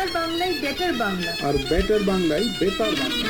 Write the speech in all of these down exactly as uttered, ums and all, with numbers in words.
বেতার বাংলায় বেটার বাংলা, আর বেটার বাংলায় বেতার বাংলা।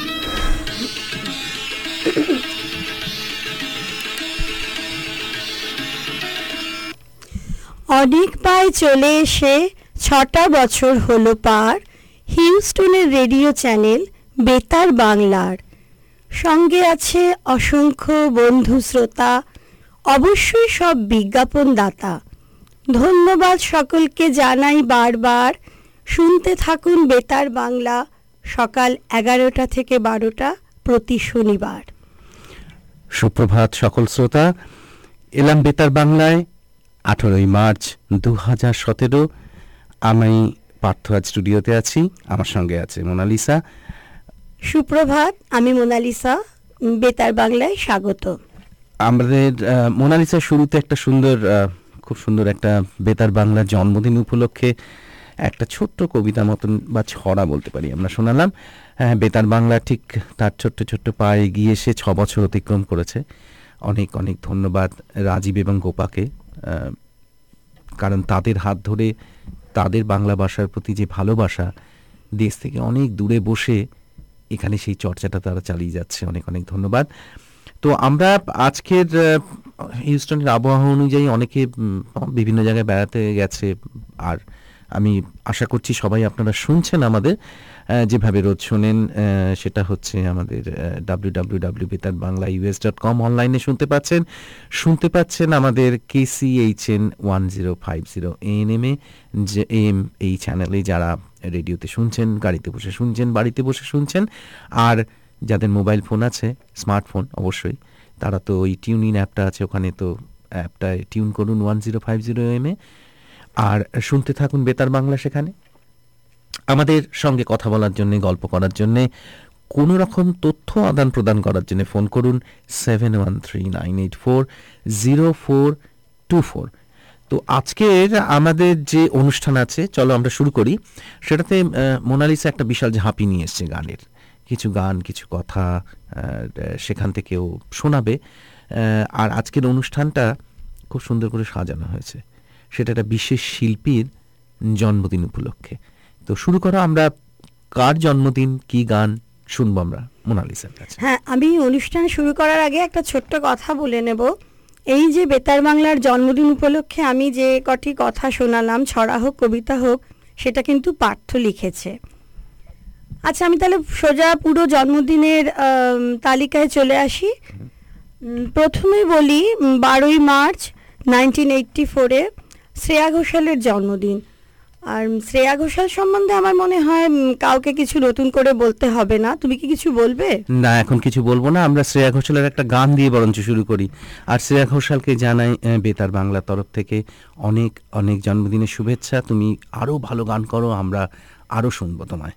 অনেক পায় চলে এসে ছটা বছর হলো পার হিউস্টনের রেডিও চ্যানেল বেতার বাংলার। সঙ্গে আছে অসংখ্য বন্ধু শ্রোতা, অবশ্যই সব বিজ্ঞাপনদাতা। ধন্যবাদ সকলকে জানাই বারবার। শুনতে থাকুন বেতার বাংলা সকাল এগারোটা থেকে বারোটা প্রতি শনিবার। সুপ্রভাত সকল শ্রোতা, এলাম বেতার বাংলায়। আঠারোই মার্চ দু হাজার সতেরো। আমি পার্থ আজ স্টুডিওতে আছি, আমার সঙ্গে আছে মোনালিসা। সুপ্রভাত, আমি মোনালিসা, বেতার বাংলায় স্বাগত। আমাদের মোনালিসা শুরুতে একটা সুন্দর, খুব সুন্দর একটা বেতার বাংলার জন্মদিন উপলক্ষে একটা ছোট্ট কবিতা মতন বা ছড়া বলতে পারি আমরা শোনালাম। হ্যাঁ, বেতার বাংলা ঠিক তার ছোট্ট ছোট্ট পায়ে এগিয়ে এসে ছ বছর অতিক্রম করেছে। অনেক অনেক ধন্যবাদ রাজীব এবং গোপাকে, কারণ তাদের হাত ধরে তাদের বাংলা ভাষার প্রতি যে ভালোবাসা, দেশ থেকে অনেক দূরে বসে এখানে সেই চর্চাটা তারা চালিয়ে যাচ্ছে। অনেক অনেক ধন্যবাদ। তো আমরা আজকের হিউস্টনের আবহাওয়া অনুযায়ী অনেকে বিভিন্ন জায়গায় বেড়াতে গেছে, আর আমি আশা করছি সবাই আপনারা শুনছেন আমাদের, যেভাবে রোজ শোনেন। সেটা হচ্ছে আমাদের ডাব্লিউ ডাব্লিউ ডাব্লিউ বেতার বাংলা ইউএস ডট কম অনলাইনে শুনতে পাচ্ছেন শুনতে পাচ্ছেন আমাদের KCHN one zero five zero এএনএমে যে এম এই চ্যানেলে যারা রেডিওতে শুনছেন, গাড়িতে বসে শুনছেন, বাড়িতে বসে শুনছেন। আর যাদের মোবাইল ফোন আছে, স্মার্টফোন অবশ্যই, তারা তো ওই টিউন ইন অ্যাপটা আছে, ওখানে তো অ্যাপটায় টিউন করুন ওয়ান জিরো ফাইভ জিরো এমে, আর শুনতে থাকুন বেতার বাংলা। সেখানে আমাদের সঙ্গে কথা বলার জন্যে, গল্প করার জন্যে, কোনো রকম তথ্য আদান প্রদান করার জন্য ফোন করুন seven one three nine eight four zero four two four. তো আজকের আমাদের যে অনুষ্ঠান আছে, চলো আমরা শুরু করি। সেটাতে মোনালিসা একটা বিশাল ঝাঁপি নিয়ে এসছে গানের, কিছু গান, কিছু কথা সেখান থেকেও শোনাবে। আর আজকের অনুষ্ঠানটা খুব সুন্দর করে সাজানো হয়েছে, সেটা একটা বিশেষ শিল্পীর জন্মদিন উপলক্ষে। তো শুরু করো, আমরা কার জন্মদিন, কি গান শুনবো আমরা মোনালিসার কাছে? হ্যাঁ, আমি অনুষ্ঠান শুরু করার আগে একটা ছোট্ট কথা বলে নেব। এই যে বেতার বাংলার জন্মদিন উপলক্ষে আমি যে কটি কথা শোনালাম, ছড়া হোক কবিতা হোক, সেটা কিন্তু পার্থ লিখেছে। আচ্ছা, আমি তাহলে সোজা পুরো জন্মদিনের তালিকায় চলে আসি। প্রথমে বলি বারোই মার্চ নাইনটিন এইটটি ফোরে শ্রেয়া ঘোষালের জন্মদিন। আর শ্রেয়া ঘোষাল সম্বন্ধে আমার মনে হয় কাউকে কিছু নতুন করে বলতে হবে না। তুমি কি কিছু বলবে? না, এখন কিছু বলবো না। আমরা শ্রেয়া ঘোষালের একটা গান দিয়ে বরঞ্চ শুরু করি। আর শ্রেয়া ঘোষালকে জানাই বেতার বাংলার তরফ থেকে অনেক অনেক জন্মদিনের শুভেচ্ছা। তুমি আরও ভালো গান করো, আমরা আরও শুনবো তোমায়।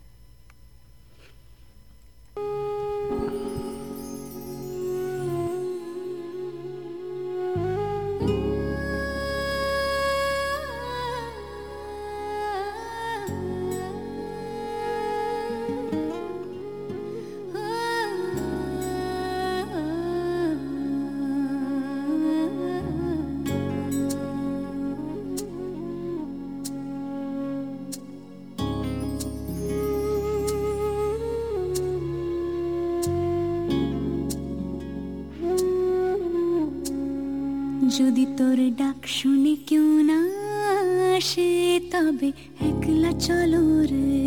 যদি তোর ডাক শুনে কেউ না আসে, তবে একলা চলো রে।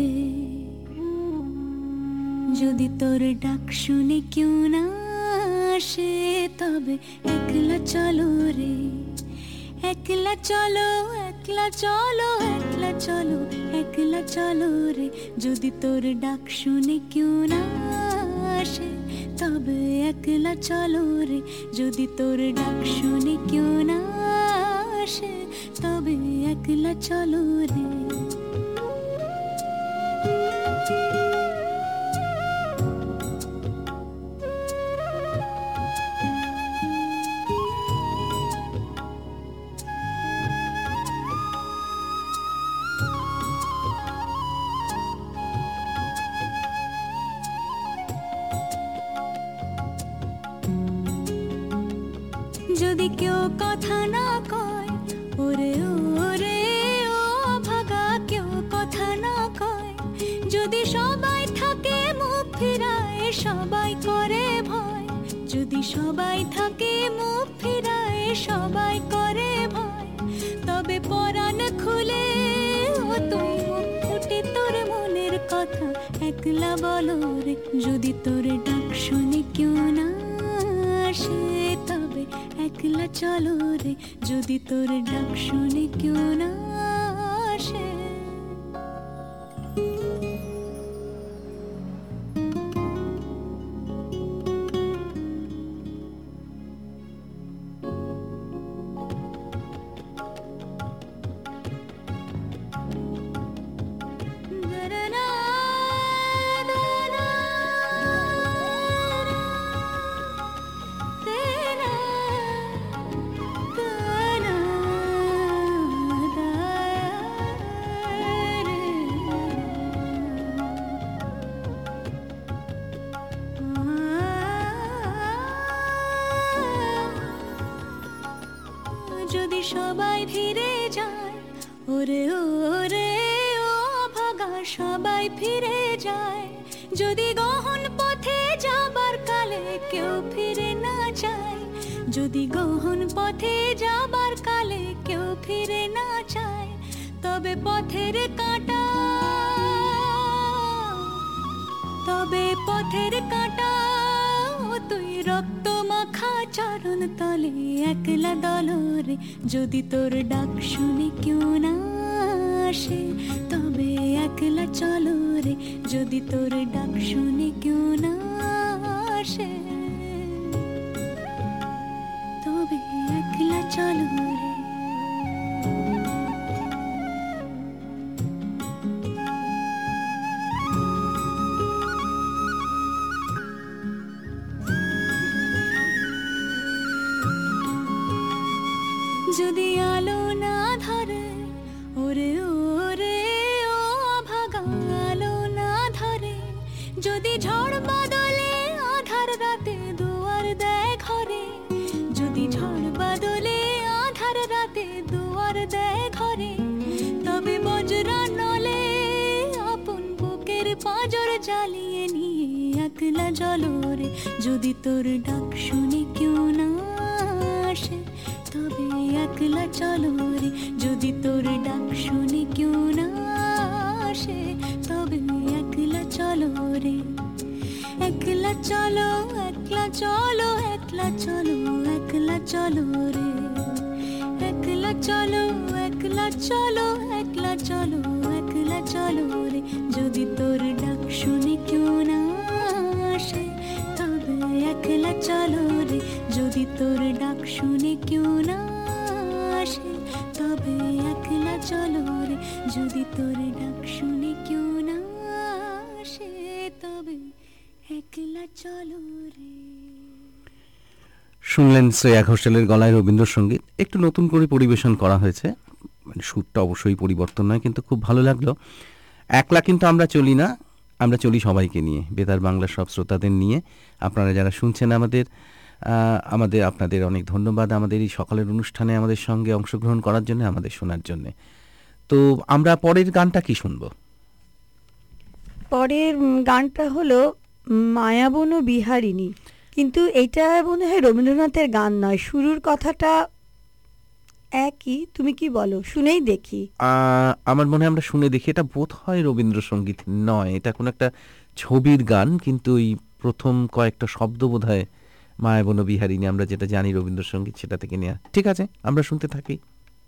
যদি তোর ডাক শুনে কেউ না আসে, তবে একলা চলো রে। একলা চলো, একলা চলো, একলা চলো, একলা চলো রে। যদি তোর ডাক শুনে কেউ না আসে, তবে একলা চলো রে। যদি তোর ডাক শুনে কেউ না আসে, তবে একলা চলো রে। যদি কেউ কথা না কয়, ওরে ওরে ও ভাগা, কেউ কথা না কয়, যদি সবাই থাকে মুখ ফিরায়, সবাই করে ভয়, তবে পরাণ খুলে ও তুই মুখ ফুটে তোর মনের কথা একলা বলো রে। যদি তোর ডাক শুনে কেউ না আসে, তবে একলা চলো রে। যদি তোর ডাক শুনে কেউ না আসে। যদি সবাই ফিরে যায়, ওরে ওরে ও ভাগা সবাই ফিরে যায়। যদি গহন পথে যাবার কালে কেউ ফিরে না যায়, যদি গহন পথে যাবার কালে কেউ ফিরে না যায়, তবে পথের কাঁটা, তবে পথের কাঁটা ও তুই রক্ত মাখা চরণ তলে একলা দলরে। যদি তোর ডাক শুনে কেউ না আসে, তবে একলা চলো রে। যদি তোর ডাক শুনে কেউ না আসে, তবে একলা চলো রে। যদি আলো না ধরে, ওরে ওরে ও ভাগা আলো না ধরে, যদি ঝড় বাদলে আধার রাতে দুয়ার দেয় ঘরে, যদি ঝড় বাদলে আধার রাতে দুয়ার দেয় ঘরে, তবে বজ্রা নলে আপন বুকের পাঁজর জ্বালিয়ে নিয়ে একলা জলরে। যদি তোর ডাক শুনে কেউ না আসে, তবে একলা চলো রে। যদি তোর ডাক শুনে কেউ না আসে, তবে একলা চলো রে। একলা চলো, একলা চলো, একলা চলো, একলা চলো রে। একলা চলো, একলা চলো, একলা চলো, একলা চলো রে। যদি তোর ডাক শুনে কেউ না আসে, তবে একলা চলো রে। যদি তোর ডাক শুনে কেউ না আসে, তবে একলা চলো রে। যদি তোর ডাক শুনে কেউ না আসে, তবে একলা চলো রে। শুনলেন শ্রেয়া ঘোষালের গলায় রবীন্দ্রসঙ্গীত, একটু নতুন করে পরিবেশন করা হয়েছে, মানে সুরটা অবশ্যই পরিবর্তন নয়, কিন্তু খুব ভালো লাগলো। একলা কিন্তু আমরা চলি না, আমরা চলি সবাইকে নিয়ে, বেতার বাংলার সব শ্রোতাদের নিয়ে। আপনারা যারা শুনছেন আমাদের আমাদের আপনাদের অনেক ধন্যবাদ আমাদের এই সকালের অনুষ্ঠানে আমাদের সঙ্গে অংশগ্রহণ করার জন্য, আমাদের শোনার জন্য। তো আমরা পরের গানটা কি শুনবো? পরের গানটা হলো মায়াবন বিহারিণী, কিন্তু এটা মনে হয় রবীন্দ্রনাথের গান নয়, শুরুর কথাটা একই। তুমি কি বলো? শুনেই দেখি। আমার মনে হয় আমরা শুনে দেখি, এটা বোধ হয় রবীন্দ্রসঙ্গীত নয়, এটা কোনো একটা ছবির গান, কিন্তু এই প্রথম কয়েকটা শব্দ বোধ হয় মায়াবন বিহারিণী, আমরা যেটা জানি রবীন্দ্রসঙ্গীত সেটা থেকে নেওয়া। ঠিক আছে, আমরা শুনতে থাকি।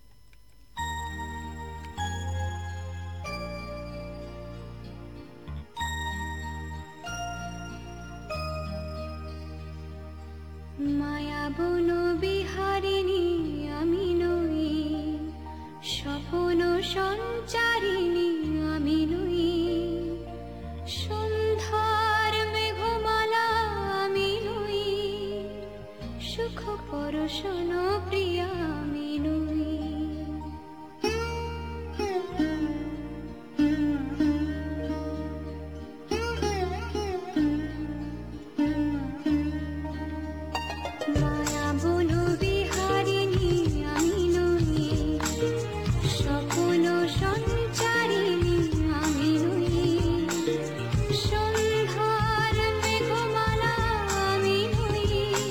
মায়াবন বিহারিণী আমি নই, স্বপ্ন সঞ্চারিণী আমি নই, সন্ধ্যার মেঘমালা আমি নই, সুখ পরশন প্রিয়া আমি নই। মায়াবন বিহারিণী আমি নই, স্বপ্ন সঞ্চারিণী আমি নই, সন্ধ্যার মেঘমালা আমি নই,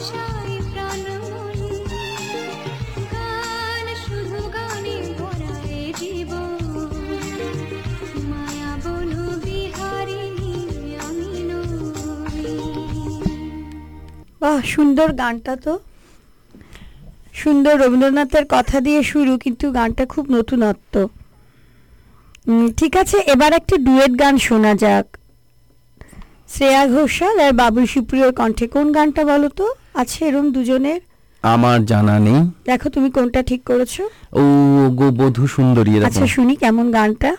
ভাষায় প্রাণময়ী, গান শুধু গানে ভরা এ জীবন, মায়া বনু বিহারিণী আমি নই। বাহ, সুন্দর গানটা তো, সুন্দর রবীন্দ্রনাথের কথা দিয়ে শুরু, কিন্তু গানটা খুব নতুনত্ব। উম, ঠিক আছে, এবার একটা ডুয়েট গান শোনা যাক। শ্রেয়া ঘোষাল আর বাবুল সুপ্রিয়র কণ্ঠে। কোন গানটা বলো তো? আছে এরম দুজনের? আমার জানা নেই। দেখো তুমি কোনটা ঠিক করেছো। ও গো বধূ সুন্দরী, এরকম। আচ্ছা শুনি কেমন গানটা।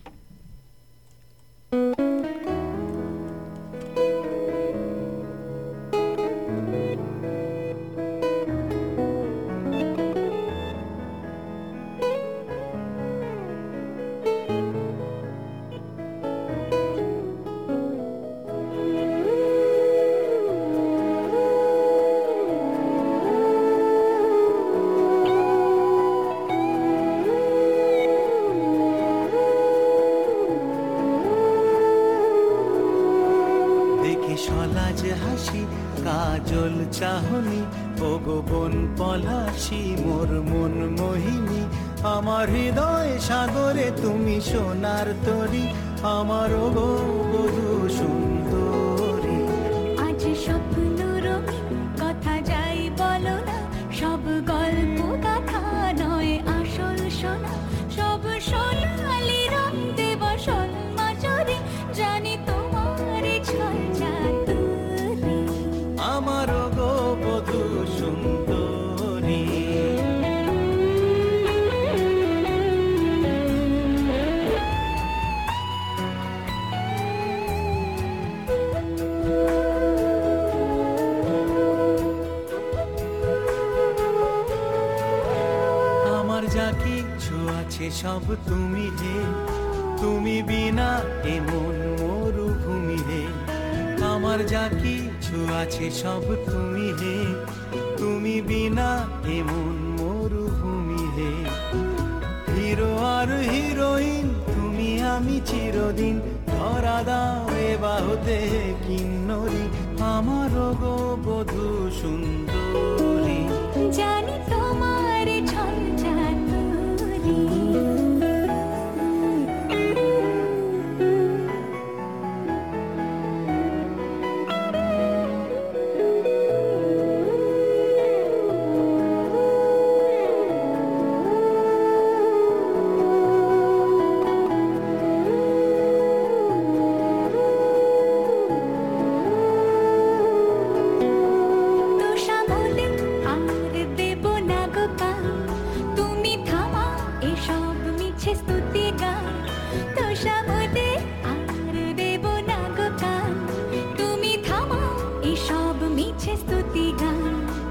দেখে সলাজ হাসি কাজল চাহনি, ও গো বন পলাশি মোর মন মোহিনী, আমার হৃদয় সাগরে তুমি সোনার তরী, আমার ও গো বধূ সুন্দরী। আজ স্বপ্ন রঙিন কথা যাই বলো না, সব গল্প কথা নয় আসল সোনা, সব সোনালি রং দেব সন্মাচরে, জানি তোমার ছল চাতুরী। আমার ও গো বধূ সুন্দরী। আমার যা কিছু আছে সব তুমি হে, তুমি বিনা এমন মরুভূমি হে, আমার যা কিছু আছে সব তুমি হে, তুমি বিনা এমন মরুভূমি হে, হিরো আর হিরোইন তুমি আমি চিরদিন, ধরা দাও এ বাহুতে কিন্নরি, আমার গো বধূ সুন্দরী। জানি তোমার ছল চাতুরী। তোষামোদে আর দেব না গো পান, তুমি থামা এসব মিছে স্তুতি গান। তোষামোদে আর দেব না গো পান, তুমি থামা এসব মিছে স্তুতি গান।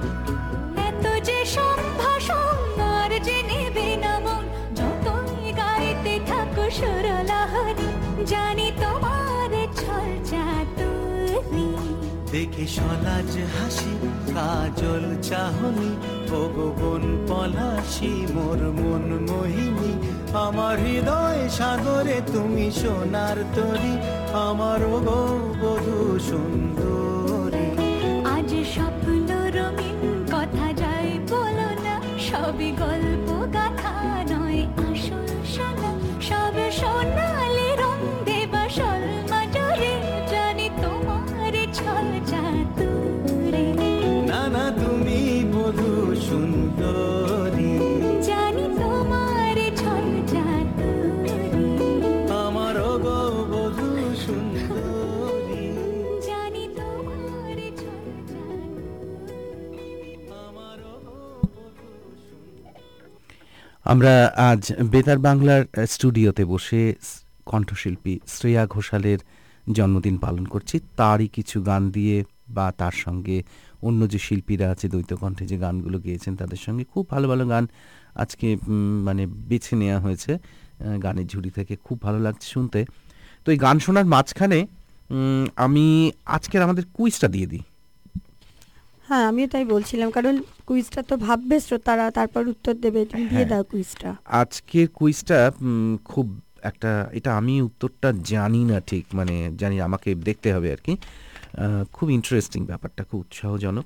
এত যে সম্ভাষণ আর যে নেবে না মন, যতই গাইতে থাকো সুরলহরী, জানি তোমার ছল চাতুরী। দেখে সলাজ হাসি কাজল চাহনি, ও গো বন পলাশি মোর মন মোহিনী, আমার হৃদয় সাগরে তুমি সোনার তরী, আমার ও গো বধূ সুন্দরী। আজ স্বপ্ন রঙিন কথা যাই বলো না, সবই গল্প গাথা নয় আসল সোনা, সব সোনালি রং দেবা সলমাজরে, জানি তোমার ছল চাতুরী। না না তুমি বধূ সুন্দরী, জানি তোমার ছল চাতুরী। আমার ও গো বধূ সুন্দরী, জানি তোমার ছল চাতুরী। আমার ও গো বধূ সুন্দরী। আমরা আজ বেতার বাংলার আহ, স্টুডিওতে বসে স- কণ্ঠশিল্পী শ্রেয়া ঘোষালের জন্মদিন পালন করছি। তারই কিছু গান দিয়ে বা তার সঙ্গে অন্য যে শিল্পীরা আছে দ্বৈত কণ্ঠে যে গানগুলো গেয়েছেন তাদের সঙ্গে খুব ভালো ভালো গান আজকে উম, মানে বেছে নেওয়া হয়েছে আহ, গানের ঝুড়ি থেকে। খুব ভালো লাগছে শুনতে। তো এই গান শোনার মাঝখানে উম, আমি আজকের আমাদের কুইজটা দিয়ে দিই। হ্যাঁ, আমিও তাই বলছিলাম, কারণ কুইজটা তো ভাববে শ্রোতারা, তারপর উত্তর দেবে। তুমি দিয়ে হ্যাঁ। দাও কুইজটা। আজকের কুইজটা উম, খুব একটা, এটা আমি উত্তরটা জানি না ঠিক, মানে জানি আমাকে দেখতে হবে আর কি। আহ, খুব ইন্টারেস্টিং ব্যাপারটা, খুব উৎসাহজনক।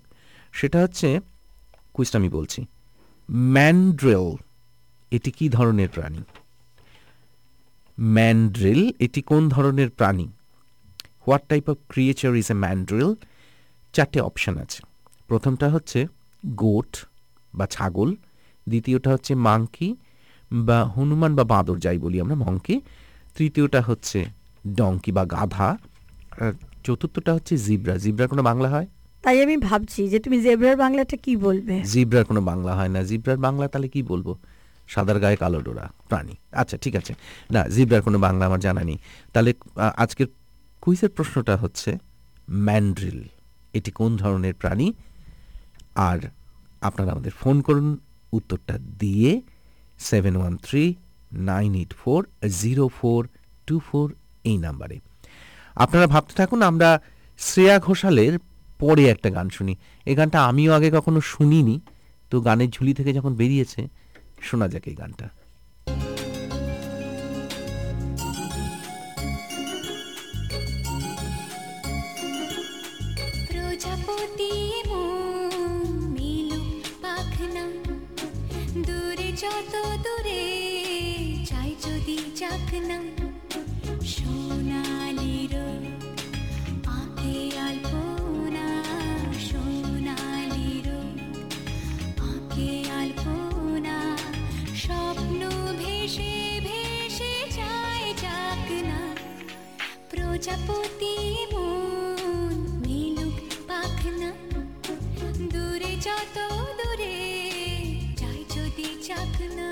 সেটা হচ্ছে কুইজটা আমি বলছি। ম্যান্ড্রিল এটি কি ধরনের প্রাণী? ম্যান্ড্রিল এটি কোন ধরনের প্রাণী? What type of creature is a mandrill? চারটে অপশন আছে। প্রথমটা হচ্ছে গোট বা ছাগল, দ্বিতীয়টা হচ্ছে মাংকি বা হনুমান বা বাঁদর যাই বলি আমরা, মঙ্কি, তৃতীয়টা হচ্ছে ডঙ্কি বা গাধা, আর চতুর্থটা হচ্ছে জিব্রা। জিব্রার কোনো বাংলা হয়? তাই আমি ভাবছি যে তুমি জেব্রার বাংলাটা কি বলবে। জিব্রার কোনো বাংলা হয় না। জিব্রার বাংলা তাহলে কি বলবো? সাদার গায়ে কালো ডোরা প্রাণী। আচ্ছা ঠিক আছে, না জিব্রার কোনো বাংলা আমার জানা নেই। তাহলে আহ, আজকের কুইজের প্রশ্নটা হচ্ছে ম্যান্ড্রিল এটি কোন ধরনের প্রাণী? আর আপনারা আমাদের ফোন করুন উত্তরটা দিয়ে seven one three nine eight four zero four two four এই নাম্বারে। আপনারা ভাবতে থাকুন, আমরা শ্রেয়া ঘোষালের পরে একটা গান শুনি। এই গানটা আমিও আগে কখনো শুনিনি, তো গানের ঝুলি থেকে যখন বেরিয়েছে শোনা যাক এই গানটা। প্রজাপতি মন মিলুক পাখনা, দূরে যত দূরে চাই যদি যাক না, সোনালি রোদ আঁকে আলপনা, সোনালি রোদ আঁকে আলপনা, স্বপ্ন ভেসে ভেসে যায় যাক না, প্রজাপতি মন মিলুক পাখনা, দূরে যত দূরে যাই যদি যাক না।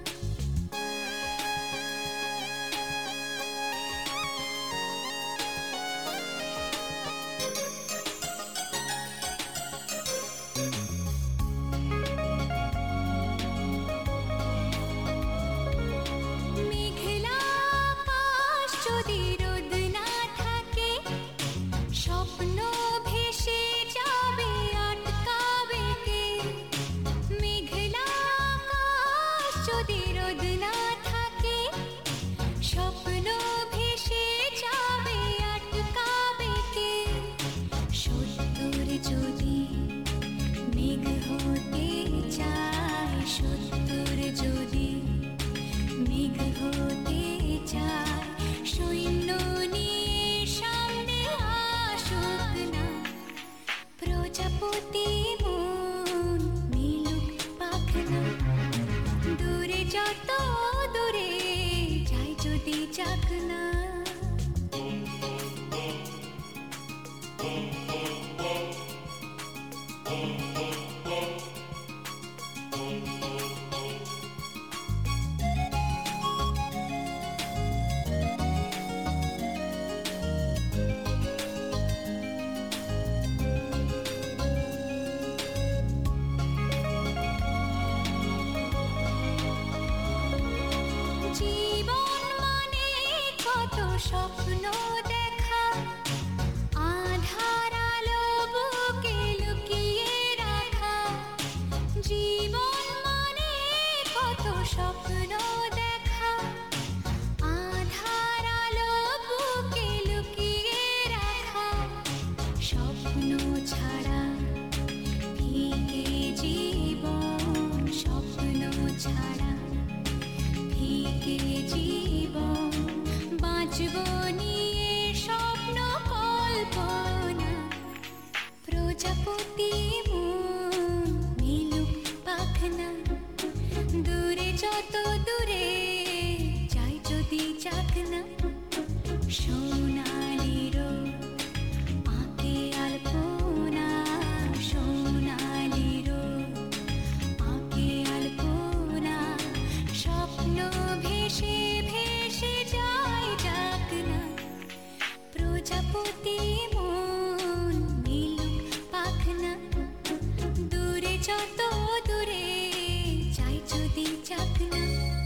মেঘলা আকাশ যদি রোদ না থাকে, স্বপ্ন ভেসে যাবে আটকাবে কে? মেঘলা আকাশ যদি রোদ না থাকে, স্বপ্ন ভেসে যাবে আটকাবে কে? সত্তর যদি মেঘ হতে চায়, সত্তর যদি মেঘ হতে চায়, সৈন্য নিয়ে সামনে আসুক না, প্রজাপতি মন মিলুক পাখনা, দূরে যত দূরে যাই যদি যাক না। জীবন মানে কত স্বপ্ন দেখা, আধার আলো বুকে লুকিয়ে রাখা। জীবন মানে কত স্বপ্ন দেখা, আধার আলো বুকে লুকিয়ে রাখা। স্বপ্ন ছাড়া ফিকে জীবন, স্বপ্ন ছাড়া ফিকে জীবন, বাঁচব নিয়ে স্বপ্ন কল্পনা, প্রজাপতি মন মিলুক পাখনা, দূরে যত দূরে যাই যদি যাক না, সোনালি রোদ আঁকে আলপনা, সোনালি রোদ আঁকে আলপনা, স্বপ্ন ভেসে ভেসে যায় যাক না, প্রজাপতি মন মিলুক পাখনা, দূরে যত দূরে যাই যদি যাক না।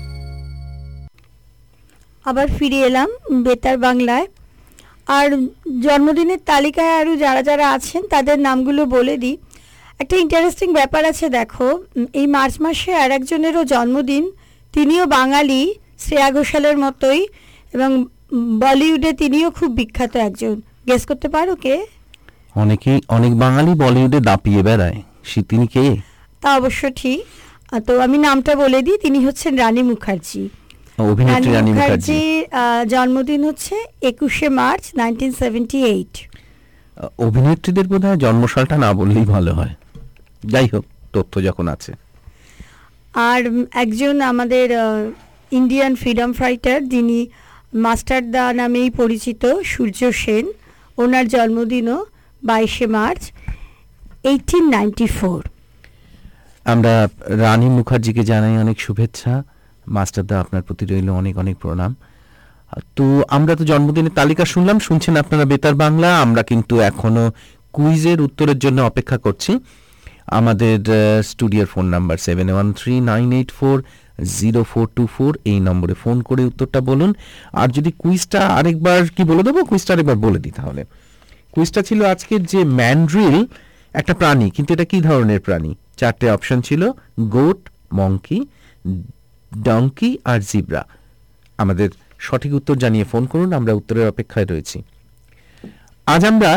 আবার ফিরে এলাম বেতার বাংলায়। আর জন্মদিনের তালিকায় আরও যারা যারা আছেন তাদের নামগুলো বলে দিই। একটা ইন্টারেস্টিং ব্যাপার আছে, দেখো এই মার্চ মাসে আর একজনেরও জন্মদিন, তিনিও বাঙালি শ্রেয়া ঘোষালের মতোই, এবং বলিউডে তিনিও খুব বিখ্যাত একজন। গেস করতে পারো কে? অনেকেই অনেক বাঙালি বলিউডে দাপিয়ে বেড়ায়, সে তিনি কে? তা অবশ্য ঠিক। আহ, তো আমি নামটা বলে দিই, তিনি হচ্ছেন রানী মুখার্জি। অভিনেত্রী রানী মুখার্জি। মুখার্জির আহ, জন্মদিন হচ্ছে একুশে মার্চ নাইনটিন সেভেন্টি এইট। অভিনেত্রীদের বোধহয় জন্মসালটা না বললেই ভালো হয়, যাই হোক তথ্য যখন আছে। আর উম, একজন আমাদের ইন্ডিয়ান ফ্রিডম ফাইটার, যিনি মাস্টার দা নামেই পরিচিত, সূর্য সেন, ওনার জন্মদিনও বাইশে মার্চ এইটিন নাইনটি ফোর। আমরা রানী মুখার্জিকে জানাই অনেক শুভেচ্ছা। মাস্টারদা, আপনার প্রতি রইল অনেক অনেক প্রণাম। তো আমরা তো জন্মদিনের তালিকা শুনলাম, শুনছেন আপনারা বেতার বাংলা। আমরা কিন্তু এখনো কুইজের উত্তরের জন্য অপেক্ষা করছি। আমাদের স্টুডিওর phone number seven one three nine eight four zero four two four, এই নম্বরে ফোন করে উত্তরটা বলুন। আর যদি কুইজটা আরেকবার কি বলে দেবো, কুইজটা আরেকবার বলে দিই তাহলে। কুইজটা ছিল আজকের যে ম্যান্ড্রিল একটা প্রাণী, কিন্তু এটা কি ধরনের প্রাণী? চারটে অপশন ছিল, গোট, মঙ্কি, ডঙ্কি আর জিব্রা। আমাদের সঠিক উত্তর জানিয়ে ফোন করুন, আমরা উত্তরের অপেক্ষায় রয়েছি। আজ আমরা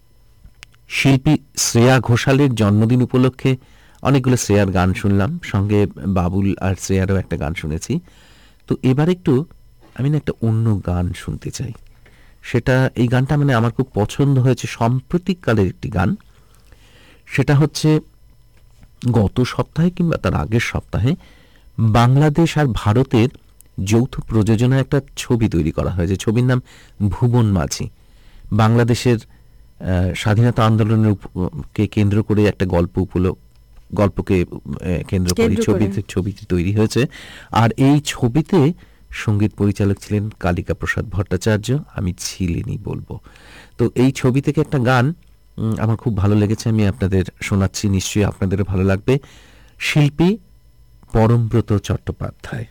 শিল্পী শ্রেয়া ঘোষালের জন্মদিন উপলক্ষে অনেকগুলো শ্রেয়ার গান শুনলাম, সঙ্গে বাবুল আর শ্রেয়ারও একটা গান শুনেছি। তো এবার একটু আমি না একটা অন্য গান শুনতে চাই। সেটা, এই গানটা মানে আমার খুব পছন্দ হয়েছে, সাম্প্রতিককালের একটি গান। সেটা হচ্ছে গত সপ্তাহে কিংবা তার আগের সপ্তাহে বাংলাদেশ আর ভারতের যৌথ প্রযোজনায় একটা ছবি তৈরি করা হয়েছে। ছবির নাম ভুবন মাঝি। বাংলাদেশের স্বাধীনতা আন্দোলনের কে কেন্দ্র করে একটা গল্প উপলক্ষ গল্পকে কেন্দ্র করে ছবিতে ছবিটি তৈরি হয়েছে। আর এই ছবিতে সঙ্গীত পরিচালক ছিলেন কালিকা প্রসাদ ভট্টাচার্য। আমি ছিলেনই বলবো। তো এই ছবি থেকে একটা গান আমার খুব ভালো লেগেছে, আমি আপনাদের শোনাচ্ছি, নিশ্চয়ই আপনাদেরও ভালো লাগবে। শিল্পী পরমব্রত চট্টোপাধ্যায়।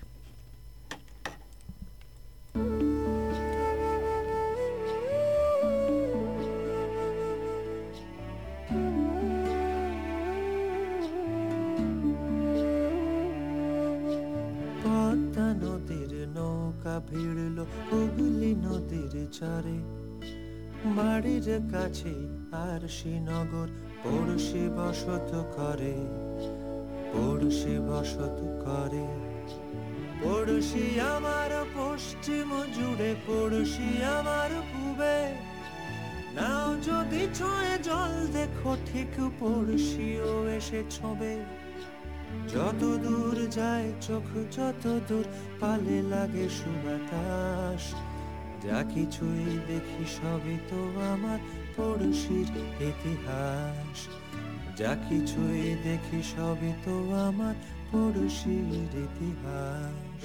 পদ্মা নদীর নৌকা ভিড়ল হুগলি নদীর চরে, বাড়ির কাছে আর শ্রীনগর পড়শি বসত করে, পড়শি বসত করে। পড়শি আমার পশ্চিম জুড়ে, পড়শি আমার পূবে, নাও যদি ছয়ে জল দেখো ঠিক পড়শিও এসে ছবে। যত দূর যায় চোখ, যত দূর পালে লাগে সুবাতাস, যা কিছুই দেখি সবই তো আমার পড়শির ইতিহাস। যা কিছুই দেখি সবই তো আমার পড়শির ইতিহাস।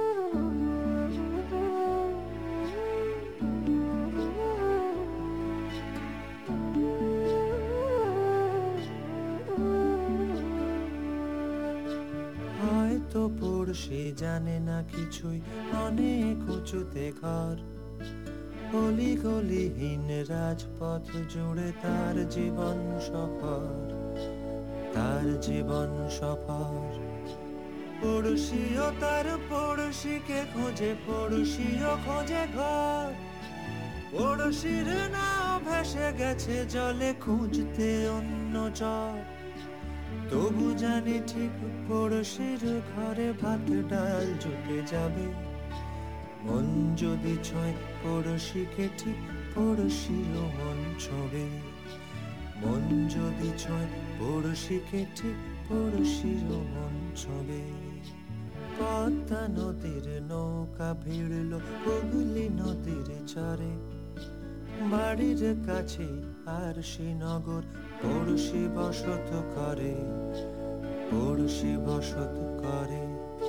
হয়তো পড়শি জানে না কিছুই, অনেক উঁচুতে ঘর, অলি গলিহীন রাজপথ জুড়ে তার জীবন সফর, তার জীবন সফর। পড়শিও তার পড়শিকে খোঁজে, পড়শিও খোঁজে ঘর, পড়শির নাও ভেসে গেছে জলে খুঁজতে অন্য চর। তবু জানি ঠিক পড়শির ঘরে ভাত ডাল জুটে যাবে, মন যদি ছয় পড়শিকে ঠিক পড়শিরও মন ছবে। মন যদি ছয় পড়শিকে ঠিক পড়শিরও মন ছবে। পদ্মা নদীর নৌকা ভিড়ল হুগলি নদীর চরে, বাড়ির কাছে আর শ্রীনগর পড়শি বসত করে, পড়শি বসত করে।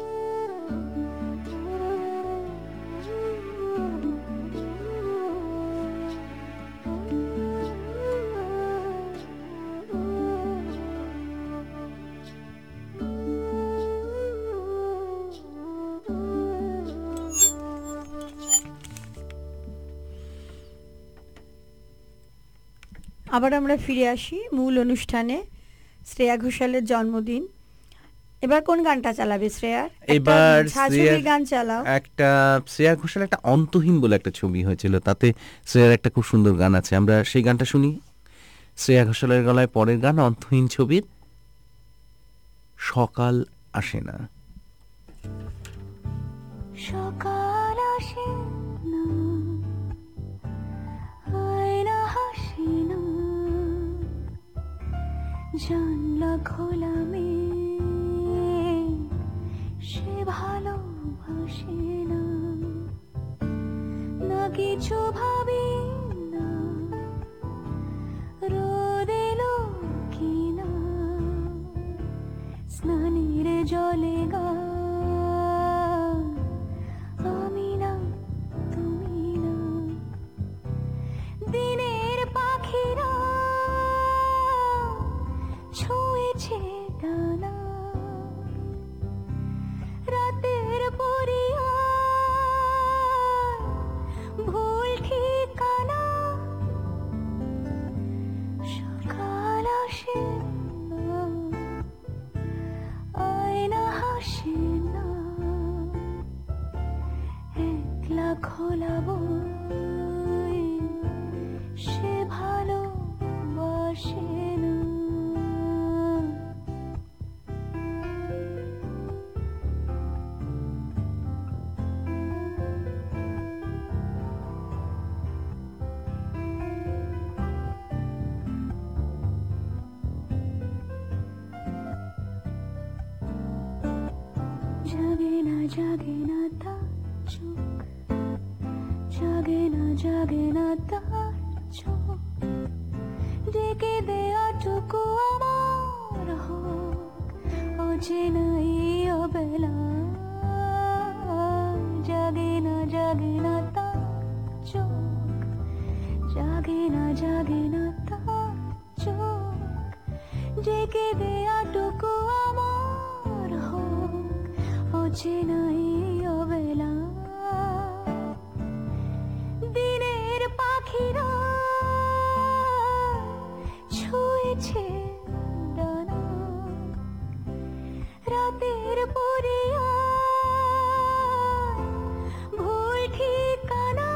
আবার আমরা ফিরে আসি মূল অনুষ্ঠানে, শ্রেয়া ঘোষালের জন্মদিন। এবার কোন গানটা চালাবে শ্রেয়ার? এবার ছায়াছবির গান চালাও। একটা শ্রেয়া ঘোষাল একটা অন্তহীন বলে একটা ছবি হয়েছিল, তাতে শ্রেয়ার একটা খুব সুন্দর গান আছে, আমরা সেই গানটা শুনি। শ্রেয়া ঘোষালের গলায় পরের গান অন্তহীন ছবির সকাল আসে না। সকাল আসে না, আয়না হাসে না, জানলা খোলা মেয়ে সে ভালোবাসে না, না কিছু ভাবি না, রোদ এলো কিনা, স্নানের জলে গা আমি না তুমি না, দিনের পাখিরা ছুঁয়েছে ডানা, রাতের পরিয়া ভুল ঠিকানা, সকাল আসে না, আয়না হাসে না, একলা খোলা বই সে ভালোবাসে না। জাগে না জাগে না তার চোখ, জাগে না জাগে না তার চোখ, ডেকে দেয়াটুকু আমার হোক অচেনা এই অবেলা, জাগে না জাগে না তার চোখ, জাগে না জাগে না তার চোখ, ডেকে দেয়াটুকু আমার হোক অচেনা এই অবেলা, দিনের পাখিরা ছুঁয়েছে ডানা, রাতের পরিয়া ভুল ঠিকানা,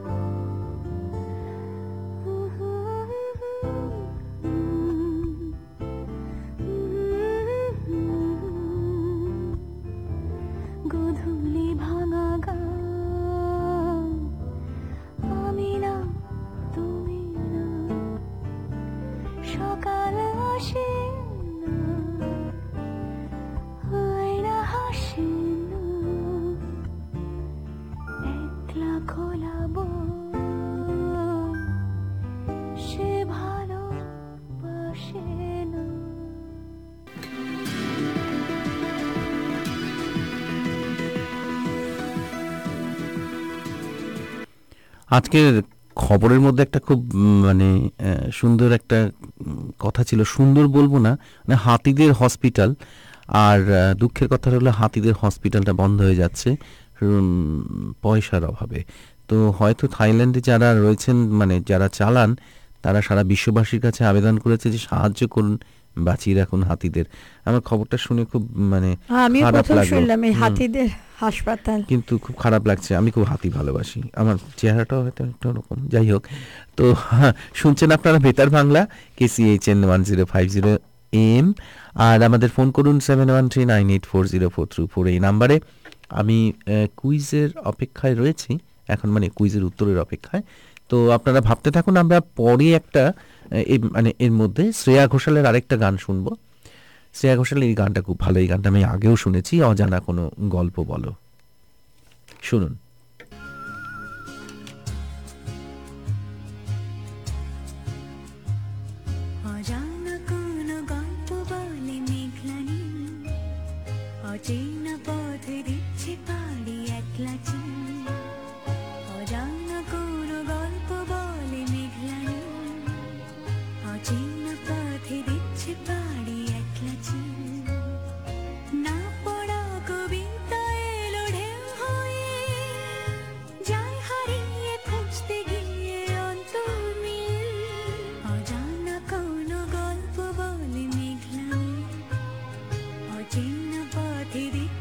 গোধূলি ভাঙা গান আমি না তুমি না, সকাল আসে না, আয়না হাসে না, একলা খোলা বই সে ভালোবাসে না। আজকের খবরের মধ্যে একটা খুব উম, মানে আহ, সুন্দর একটা উম, কথা ছিল, সুন্দর বলবো না, মানে হাতিদের হসপিটাল, আর আহ, দুঃখের কথা হলো হাতিদের হসপিটালটা বন্ধ হয়ে যাচ্ছে উম, পয়সার অভাবে। তো হয়তো থাইল্যান্ডে যারা রয়েছেন, মানে যারা চালান, তারা সারা বিশ্ববাসীর কাছে আবেদন করেছে যে সাহায্য করুন, বাঁচিয়ে রাখুন হাতিদের। আমার খবরটা শুনে খুব মানে আমি খারাপ প্রথম লাগলো। শুনলাম এই হুম। হাতিদের হাসপাতাল। কিন্তু খুব খারাপ লাগছে, আমি খুব হাতি ভালোবাসি, আমার চেহারাটাও হয়তো একটা রকম, যাই হোক। তো শুনছেন আপনারা Betar Bangla, KCHN one zero five zero M, আর আমাদের ফোন করুন seven one three nine eight four zero four three four এই নাম্বারে। আমি কুইজের অপেক্ষায় রয়েছি এখন, মানে কুইজের উত্তরের অপেক্ষায়। তো আপনারা ভাবতে থাকুন, আমরা পরে একটা আহ, এই মানে এর মধ্যে শ্রেয়া ঘোষালের আরেকটা গান শুনবো। শ্রেয়া ঘোষালের এই গানটা খুব ভালো, এই গানটা আমি আগেও শুনেছি, অজানা কোনো গল্প বলো, শুনুন। অজানা কোন গল্প বলে মেঘলা নীল, অচেনা পথে দিচ্ছে পাড়ি একলা চিল, অজানা কোন গল্প বলে মেঘলা নীল, অচেনা পথে দিচ্ছে পাড়ি একলা চিল, না পড়া কবিতা এলো ঢেউ হয়ে, যায় হারিয়ে খুঁজতে গিয়ে অন্তর্মিল, অজানা কোন গল্প বলে মেঘলা নীল, অচেনা পথে দিচ্ছে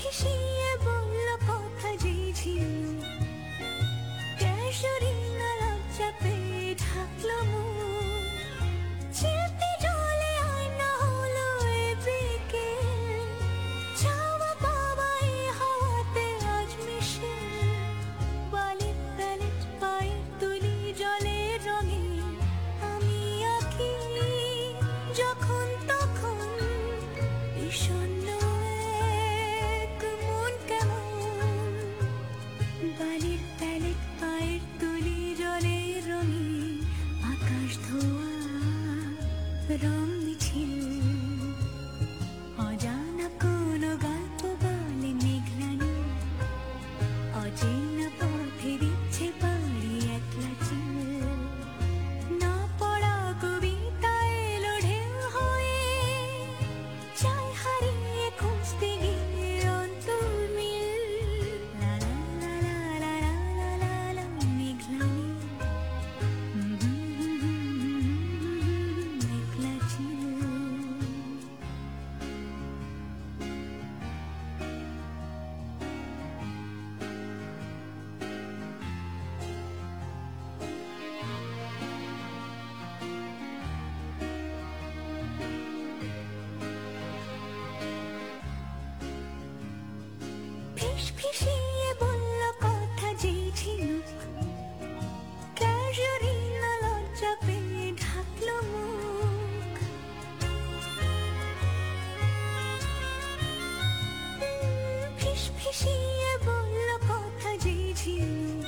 ফিসিয়ে বলল কথা যে ঝিনুক, কেশরী না লজ্জা পেয়ে ঢাকলো মুখ। চেপে জলে আয়না হলো এ বিকেল, চাওয়া পাওয়া এ হাওয়াতে আজ মিশে। বালির প্যালেট পায়ে তুলি জলের রঙে, আমি আঁকি যখন তখন বিষণ্ণ এক মন কেমন। বালির প্যালেট পায়ের তুলি জলের রঙে, আকাশ ধোয়া রং মিছিল। অজানা কোনো গল্প বলে মেঘলানি, অচেনা পথে দিচ্ছে পাড়ি একলা চিল। না পড়া কবিতা এলো ঢেউ হয়ে, চাই হারিয়ে খুঁজতে গিয়ে অন্তর্মিল। লা লা লা লা লা লা লা লা মেঘলানি, হুম হুম হুম হুম হুম একলা চিল। ফিসফিসিয়ে বলল কথা যে ঝিনুক, কেশরী না লজ্জা পেয়ে ঢাকলো মুখ। ফিসফিসিয়ে বলল কথা যে ঝিনুক,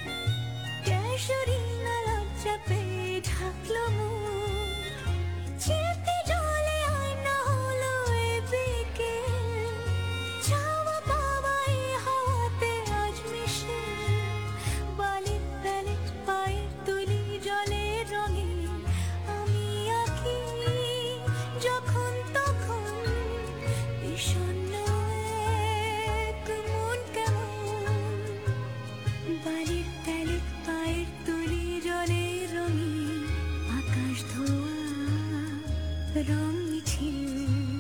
কেশরী না লজ্জা পেয়ে ঢাকলো মুখ। চেপে জলে আয়না হলো এ বিকেল, চাওয়া পাওয়া এ হাওয়াতে আজ মিশে। বালির প্যালেট পায়ের তুলি জলের রঙে, আমি আঁকি যখন তখন বিষণ্ণ এক মন কেমন। বালির প্যালেট পায়ের তুলি জলের রঙে, আকাশ ধোয়া রং মিছিল।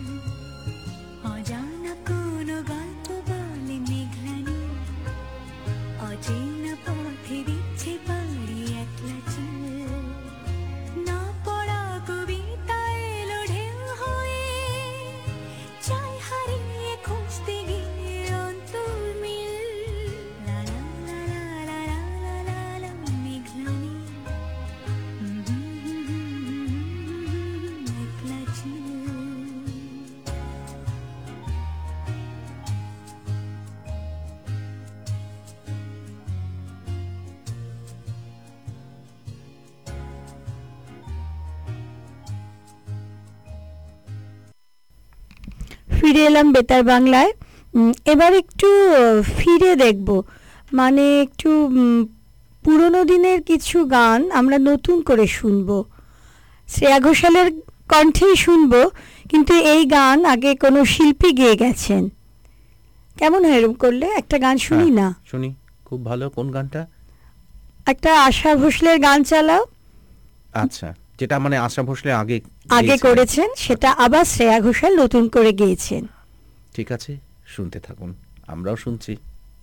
অজানা কোনো গল্প বলে মেঘলানি, অচেনা পথে দিচ্ছে পাড়ি একলা চিল। না পড়া কবিতা এলো ঢেউ হয়ে, চাই হারিয়ে খুঁজতে গিয়ে অন্তর্মিল। লা লা লা লা লা লা লা লা মেঘলানি, হুম হুম হুম হুম হুম একলা চিল। ফিরে এলাম বেতার বাংলায়। উম, এবার একটু আহ, ফিরে দেখব, মানে একটু উম, পুরনো দিনের কিছু গান আমরা নতুন করে শুনবো। শ্রেয়া ঘোষালের কণ্ঠেই শুনবো, কিন্তু এই গান আগে কোনো শিল্পী গেয়ে গেছেন। কেমন হয় এরকম করলে? একটা গান শুনি না, হ্যাঁ, শুনি, খুব ভালো। কোন গানটা? একটা আশা ভোসলের গান চালাও। আচ্ছা, যেটা মানে আশা ভোসলে আগে আগে গেয়েছিলেন। করেছেন, সেটা আবার শ্রেয়া ঘোষাল নতুন করে গেয়েছেন। ঠিক আছে, শুনতে থাকুন, আমরাও শুনছি।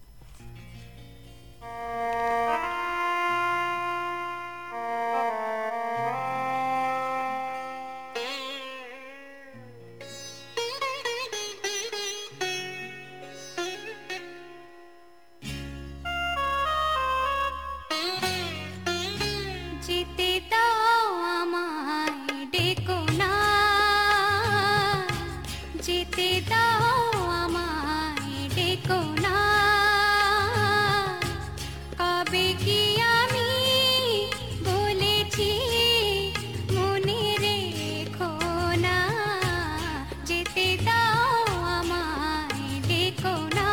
যেতে দাও আমায় ডেকো না, যেতে দাও আমায় ডেকো না। কবে কি আমি বলেছি মনে রেখো না, যেতে দাও আমায় ডেকো না।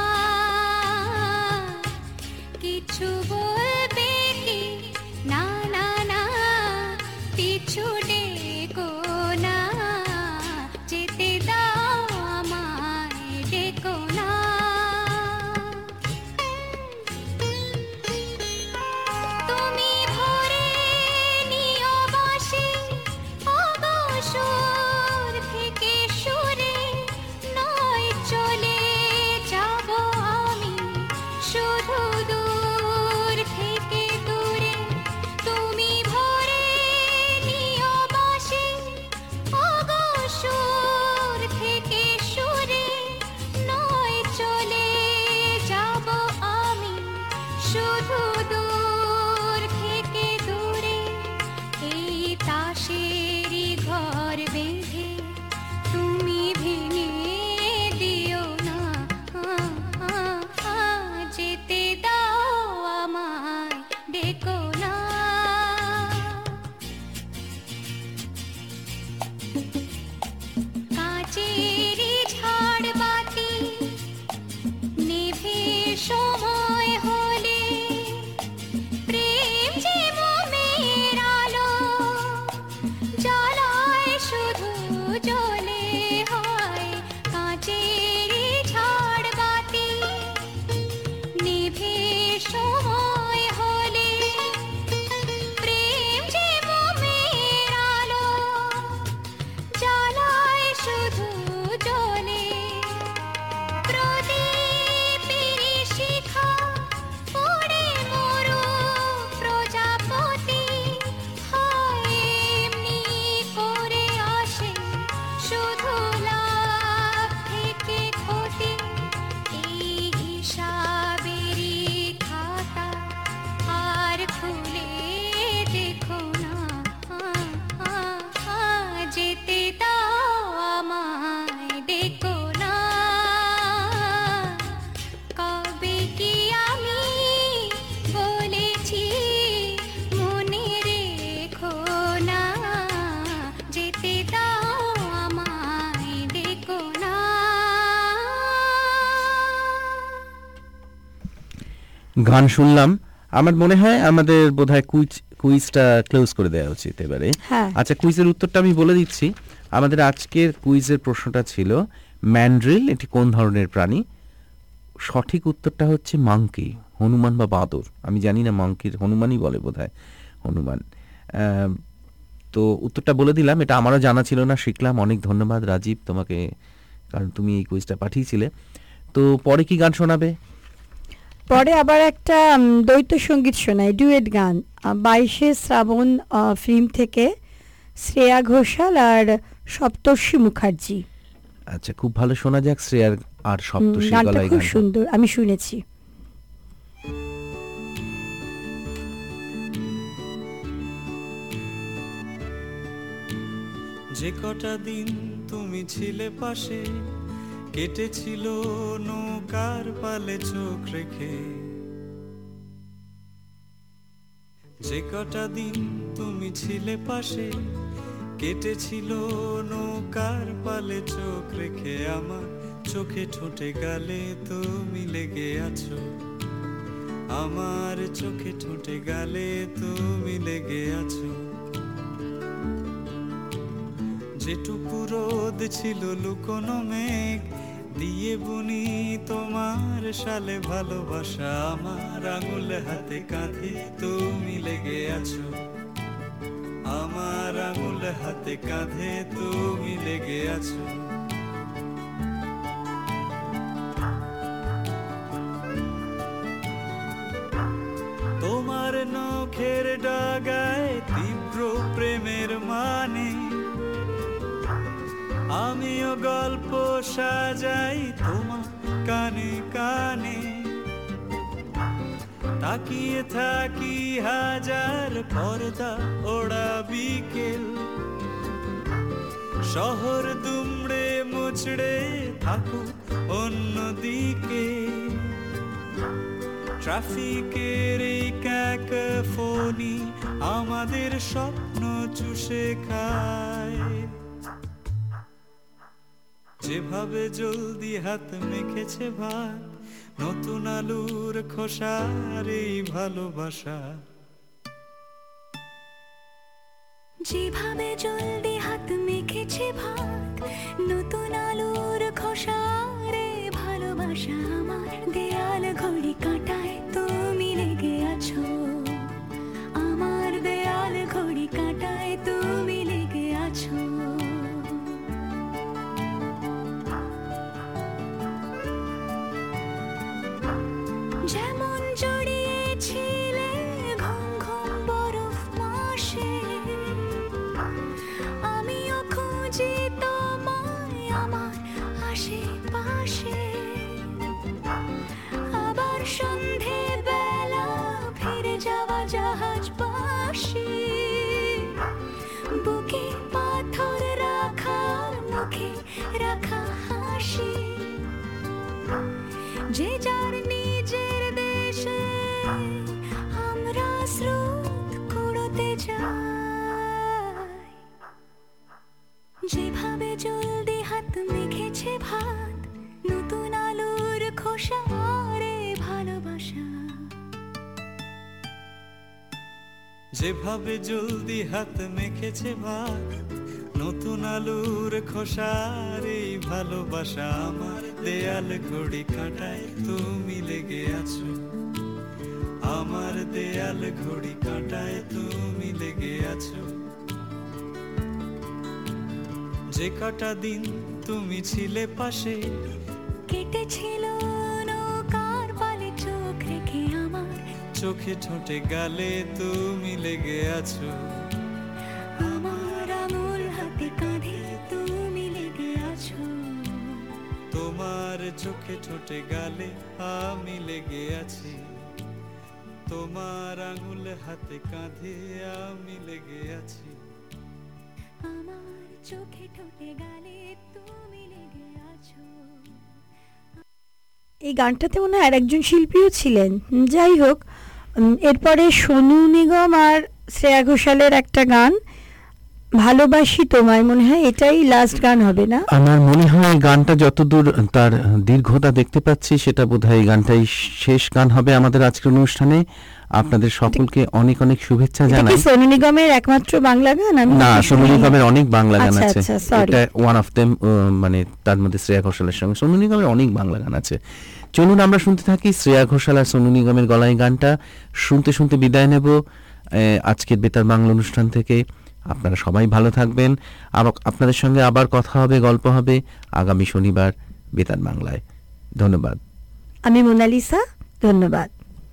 কিছু বলবে কি? না না না, পিছু ডেকো না, যেতে দাও আমায় ডেকো না। তুমি ভরে নিও বাঁশি অবসর থেকে সুরে, নয় চলে যাও মেঘে তুমি ভেঙে দিও না, যেতে দাও আমায়, ডেকো না। কাচেরি ঝাড় বাতি নেভে সময় হলে, প্রেম যে মোমের আলো জ্বালায় শুধু জ্বলে হয়। কাচেরি ঝাড় বাতি নেভে সময় হলে, প্রেম যে মোমের আলো জ্বালায় শুধু জ্বলে। প্রদীপের শিখা পড়ে মরু প্রজাপতি, হয় এমনি করে আসে শুধু লাভ থেকে ক্ষতি। এই হিসাবেরই খাতা আর খুলে দেখো না, যেতে দাও আমায়, ডেকো না। কবে কি আমি বলেছি মনে রেখো না, যেতে দাও আমায়, ডেকো না। গান শুনলাম, আমার মনে হয় আমাদের বোধহয় কুইজ কুইজটা ক্লোজ করে দেওয়া উচিত এবারে। হ্যাঁ। আচ্ছা, কুইজের উত্তরটা আমি বলে দিচ্ছি। আমাদের আজকের কুইজের প্রশ্নটা ছিল ম্যান্ড্রিল এটি কোন ধরনের প্রাণী? সঠিক উত্তরটা হচ্ছে মাংকি, হনুমান বা বাদর। আমি জানি না, মাংকির হনুমানই বলে বোধহয়, হনুমান। আহ, তো উত্তরটা বলে দিলাম, এটা আমারও জানা ছিল না, শিখলাম। অনেক ধন্যবাদ রাজীব তোমাকে, কারণ তুমি এই কুইজটা পাঠিয়েছিলে। তো পরে কি গান শোনাবে? পরে আবার একটা উম, দ্বৈত সঙ্গীত শোনাই, ডুয়েট গান, বাইশে শ্রাবণ ফিল্ম থেকে, শ্রেয়া ঘোষাল আর সপ্তর্ষি মুখার্জি। আচ্ছা, খুব ভালো, শোনা যাক শ্রেয়ার আর হুম, সপ্তর্ষি গানটা গলায় খুব গানটা। সুন্দর, আমি শুনেছি। যে কটা দিন তুমি ছিলে পাশে, কেটেছিল নৌকার পালে চোখ রেখে। যে কটা দিন তুমি ছিলে পাশে, কেটেছিল নৌকার পালে চোখ রেখে। আমার চোখে ঠোঁটে গালে তুমি লেগে আছো, আমার চোখে ঠোঁটে গালে তুমি লেগে আছো। যেটুকু রোদ ছিল লুকোনো মেঘ দিয়ে বুনি তোমার সালে ভালোবাসা। আমার আঙুল হাতে কাঁধে তুমি লেগে আছো, আমার আঙুল হাতে কাঁধে তুমি লেগে আছো। তোমার নখের ডাগায় তীব্র প্রেমের মানে, আমিও গল্প সাজাই তোমার কানে কানে। তাকিয়ে থাকি হাজার পর্দা ওড়া বিকেল, শহর দুমড়ে মুচড়ে থাকুক অন্যদিকে। ট্রাফিকের এই ক্যাকোফোনি আমাদের স্বপ্ন চুষে খায়। যেভাবে জলদি হাত মেখেছে ভাত, নতুন আলুর খোসার এই ভালোবাসা। যেভাবে জলদি হাত মেখেছে ভাত, নতুন আলুর খোসারে ভালোবাসা। আমার দেয়াল ঘড়ি কাঁটায় তুমি লেগে আছো, আমার দেয়াল ঘড়ি কাঁটায় তুমি লেগে আছো। যেমন জড়িয়েছিলে ঘুম ঘুম বরফ মাসে, আমিও মুখে রাখা হাসি, যে যার নিজের দেশে আমরা স্রোত কুড়োতে যাই। যেভাবে জলদি হাত মেখেছে ভাত, নতুন আলুর খোসা রে ভালোবাসা। যেভাবে জলদি হাত মেখেছে ভাত, নতুন আলুর খোসার এই ভালোবাসা। আমার দেয়াল ঘড়ি কাঁটায় তুমি লেগে আছো, আমার দেয়াল ঘড়ি কাঁটায় তুমি লেগে আছো। যে কটা দিন তুমি ছিলে পাশে, কেটেছিল নৌকার পালে চোখ রেখে আমার, চোখে ঠোঁটে গালে তুমি লেগে আছো। আমার আঙুল হাতে কাঁধে তুমি লেগে আছো। তোমার চোখে ঠোঁটে গালে আমি লেগে আছি, তোমার আঙুল হাতে কাঁধে আমি লেগে আছি। আমার চোখে ঠোঁটে গালে তুমি লেগে আছো। এই গানটাতে মনে হয় আর একজন শিল্পীও ছিলেন। যাই হোক, উম, এরপরে সোনু নিগম আর শ্রেয়া ঘোষালের একটা গান, ভালোবাসি তোমায়, মনে হয় এটাই লাস্ট গান হবে না? আমার মনে হয় এই গানটা যতদূর তার দীর্ঘতা দেখতে পাচ্ছি, সেটা বোধহয় এই গানটাই শেষ গান হবে আমাদের আজকের অনুষ্ঠানে। আপনাদের সকলকে অনেক অনেক শুভেচ্ছা এটা কি জানাই। সোনু নিগমের একমাত্র বাংলা গান? আমি না, কিছু সোনু শুনিনি। নিগমের অনেক বাংলা গান আচ্ছা, আছে, আচ্ছা, sorry। এটা ওয়ান অফ দেম। মানে তার মধ্যে শ্রেয়া ঘোষালের সঙ্গে সোনু নিগমের অনেক বাংলা গান আছে। চলুন আমরা শুনতে থাকি শ্রেয়া ঘোষাল আর সোনু নিগমের গলায় গানটা। শুনতে শুনতে বিদায় নেব আজকের বেতার বাংলা অনুষ্ঠান থেকে। আপনারা সবাই ভালো থাকবেন। আবার আপনাদের সঙ্গে আবার কথা হবে, গল্প হবে আগামী শনিবার বেতার বাংলায়। ধন্যবাদ। আমি মোনালিসা, ধন্যবাদ।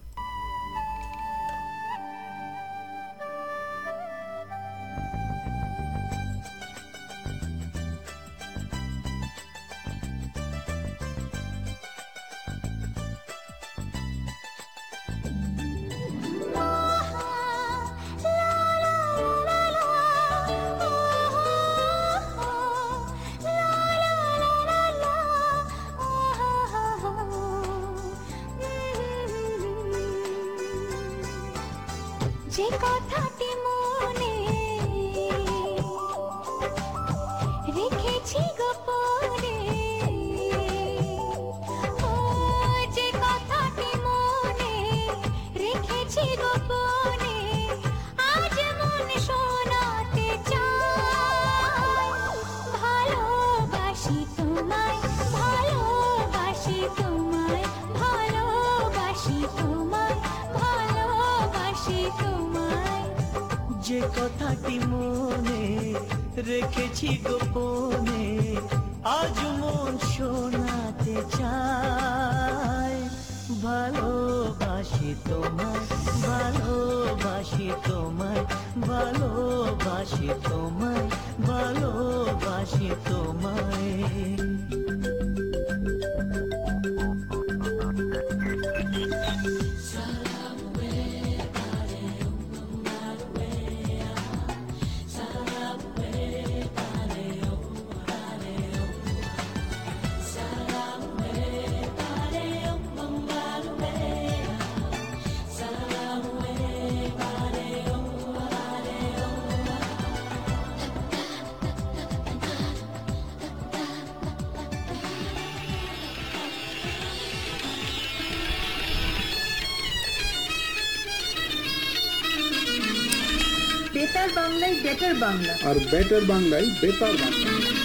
যে কথাটি মনে রেখেছি গোপনে, ও যে কথাটি মনে রেখেছি গোপনে, আজ মন শোনাতে চাই। ভালোবাসি তোমায়, ভালোবাসি তোমায়, ভালোবাসি তোমায়, ভালোবাসি তোমায়। যে কথাটি মনে রেখেছি গোপনে, আজ মন শোনাতে চায়। ভালোবাসি তোমায়, ভালোবাসি তোমায়, ভালোবাসি তোমায়, ভালোবাসি তোমায়। বেতার বাংলায় বেটার বাংলা। আর বেটার বাংলায় বেতার বাংলা।